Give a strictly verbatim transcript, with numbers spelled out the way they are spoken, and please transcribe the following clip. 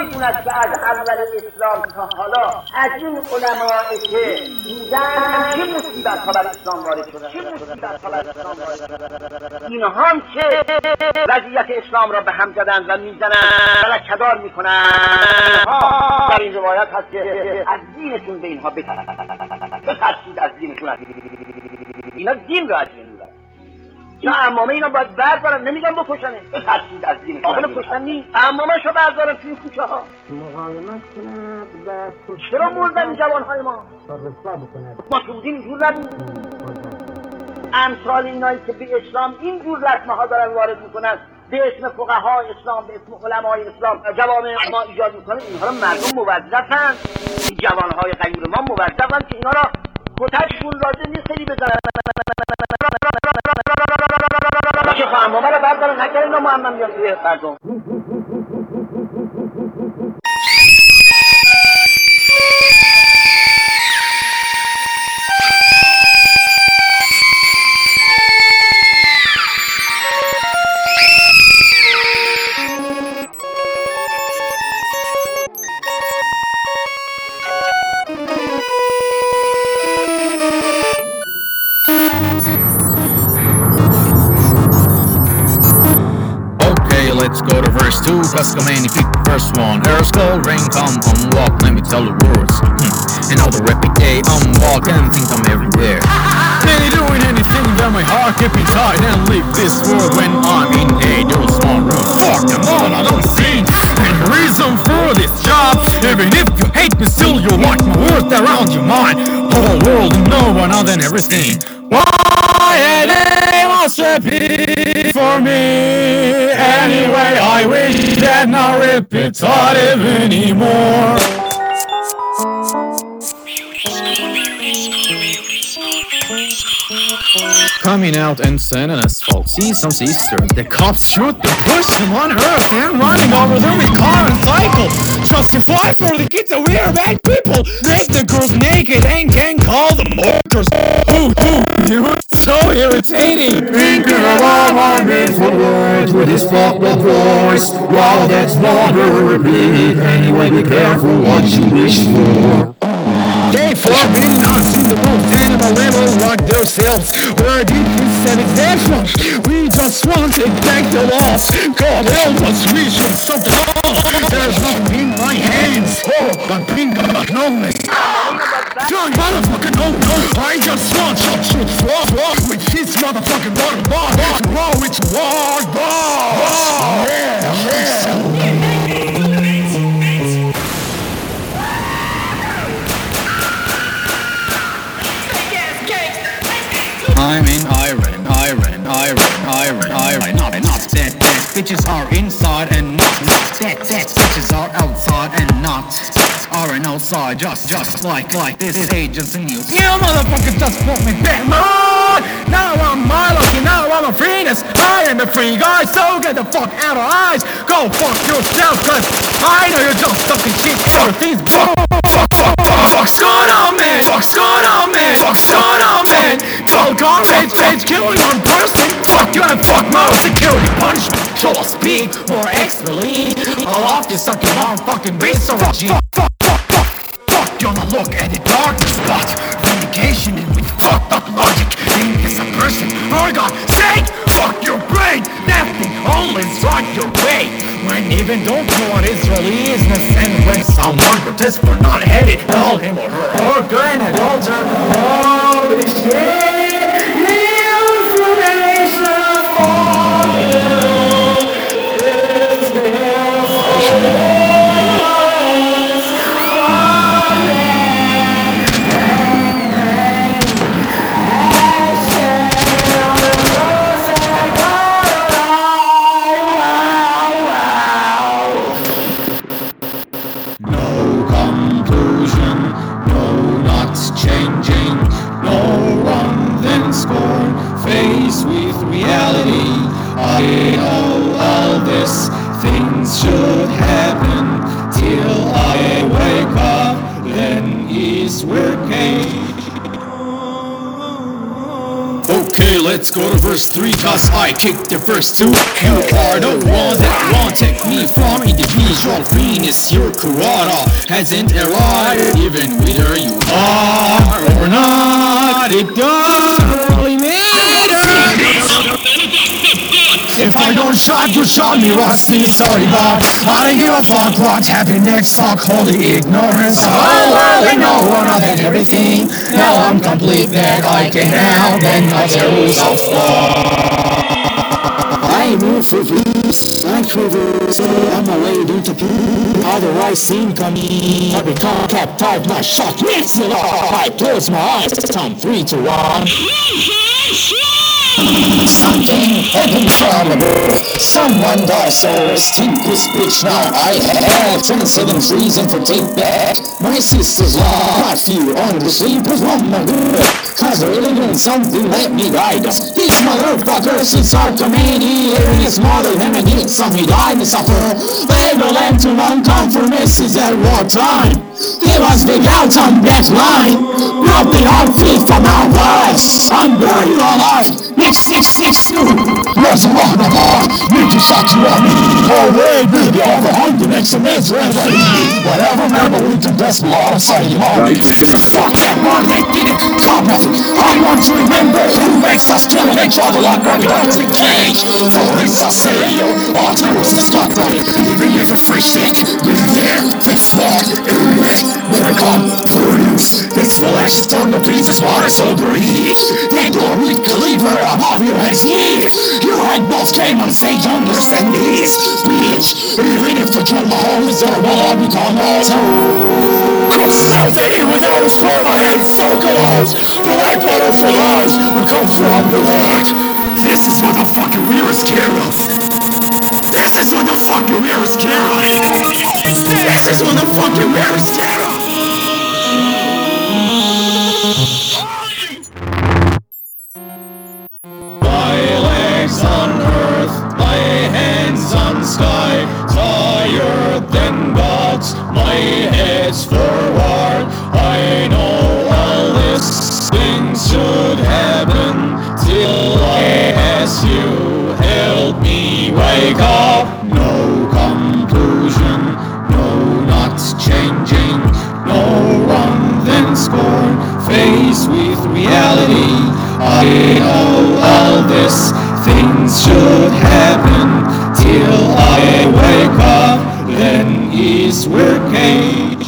میدوند که از اول اسلام تا حالا از این علمایی که میگن چه مصیبت ها بر اسلام وارد شده، چه مصیبت ها بر اسلام وارد شده، اینها هم که وضعیت اسلام را به هم زدن و میزنن و لکه‌دار میکنن، اینها در این روایت هست که از دینتون به اینها بترسید، از دینتون، از اینا دین را از دین رو یا عمامه اینا باید بردارن، نمیگم بکشنه، بترسید از دین آخر کشتن نیست، عمامه‌شو بردارن توی کوچه ها مقاومت کند و چرا مردن این جوانهای ما؟ تا رسوا بکند. ما که بودیم اینجور نبودیم. امثال اینایی که به اسلام اینجور لطمه ها دارن وارد میکنن، به اسم فقهای اسلام، به اسم علمای اسلام جوامع ما ایجاد میکنن، اینها را مردم موظفن، این جوانهای غیور ما موظفن که اینا را کتکشون لازم نیست خیلی بزنن، که فهمامه را بردارن نکرد اینا معمم بیان توی مردم. Let's go to verse two, Pascamani pick the first one. Earth skull ring, come on walk, let me tell the words. Hmm. And all the rapid day, I'm walking, think I'm everywhere. Any doing anything that my heart keep inside and leave this world when I'm in a new small room. Fuck them all, I don't see any reason for this job. Even if you hate me, still you want my words around your mind. Whole world and no one other than everything. Why it must repeat for me? Anyway, I wish that not repetitive anymore. Coming out and sand and asphalt, see some sister. The cops shoot them, push them on earth, and running over them with car and cycle. Justify for the kids that we are bad people. Make the girls naked and can call them mortars. Ooh, ooh, you're so irritating. Thinking of all my meaningful words with his fucked up voice. Wow, that's longer repeat. Anyway, be careful what you wish for. They forbidden us in the most animal level like themselves. Where did we set example? We just want to thank the loss. God help us, we should stop the loss. There's nothing in my hands. Oh, I'm being acknowledged. John, motherfucker, no, no. I just want shot, shoot, swap, swap with his motherfucking water bar. Raw, it's war, bar. Yeah, yeah. I'm in Iran, Iran, Iran, Iran, Iran. Not, not that, that bitches are inside and not, not that, that bitches are outside and not are an outside. Just, just like, like this is agents and news. You motherfuckers just put me back, man. Now I'm my lucky, now I'm a freeness. I am a free guy, so get the fuck out of eyes. Go fuck yourself, cause I know you're just fucking shit for things. Fuck, fuck, fuck, fuck, fuck's going on, man. Fuck's going on, man. Fuck's going on, man. Cold garbage, rage, killing one person. Fuck you and fuck more security punishment. Show us speak more expertly. I'll off you suck your motherfucking base or G. Fuck, fuck, fuck, fuck, fuck. You wanna look at the darkness, but vindication is with fucked up logic. Think as a person, for God's sake, fuck your brain. Nothing only strike your way. When even don't know what Israeli is, and when someone protests for not headed, call him or her or going at altar. Holy shit. No conclusion, no not changing, no wrong let's go to verse three, cause I kicked the first two. You are the one that won't take me from individual freeness. Your Kurata hasn't arrived, even whether you are or not. It doesn't really matter. If I don't shot, you shot me rusty. Sorry, Bob, I don't give a fuck what happened next. Fuck holy ignorance. Oh, well, I know one of and everything. Now I'm complete that I can now then not the rules of law. I move for peace, I traverse on my way to peace. Otherwise seen coming. I become kept tight, my shot meets the law. I close my eyes, time three to one. Something happened from above. Someone died, so rest in peace, bitch. Now I have twenty-seven reason to take back my sister's law. I feel on the sleepers on my good. Cause really doing something, let me guide us. These motherfuckers, it's hard to many. Hearing his mother, then I need some, he died and suffer. They will end to non-conformists at wartime. They was big out on that line. Dropping our feet from our lives. I'm burning alive. Next, next, next, two. There's a lot of heart. Need to shut you on me. Oh, wait, baby, all the hunger next to me forever. Whatever, remember, we can best blood outside your heart. Fuck that one that didn't come up. I want to remember who makes us kill and each other like we're going to cage. For this, I say, yo, all the rules is not right. Even if it's free shit, we're there, fix what, when I come for use, this will actually turn the pieces water so breathe. They don't really cleaver above your head's years. You had both came on stage, understand this, bitch. Even if the drum hole is there, well, I'll become also. Crosses out there with those for my head, so close. The white butterflies will come from the light. This is what the fucking we're scared of. This is what the fucking we're scared of. This is what the fucking we're scared of. My legs on earth, my hands on sky, tired than gods, my head's forward. I know all these things should happen till I ask you help me wake up. No conclusion, no not changing, no wrong then scorn, faced with reality. I know all these things should happen till I wake up, then is working.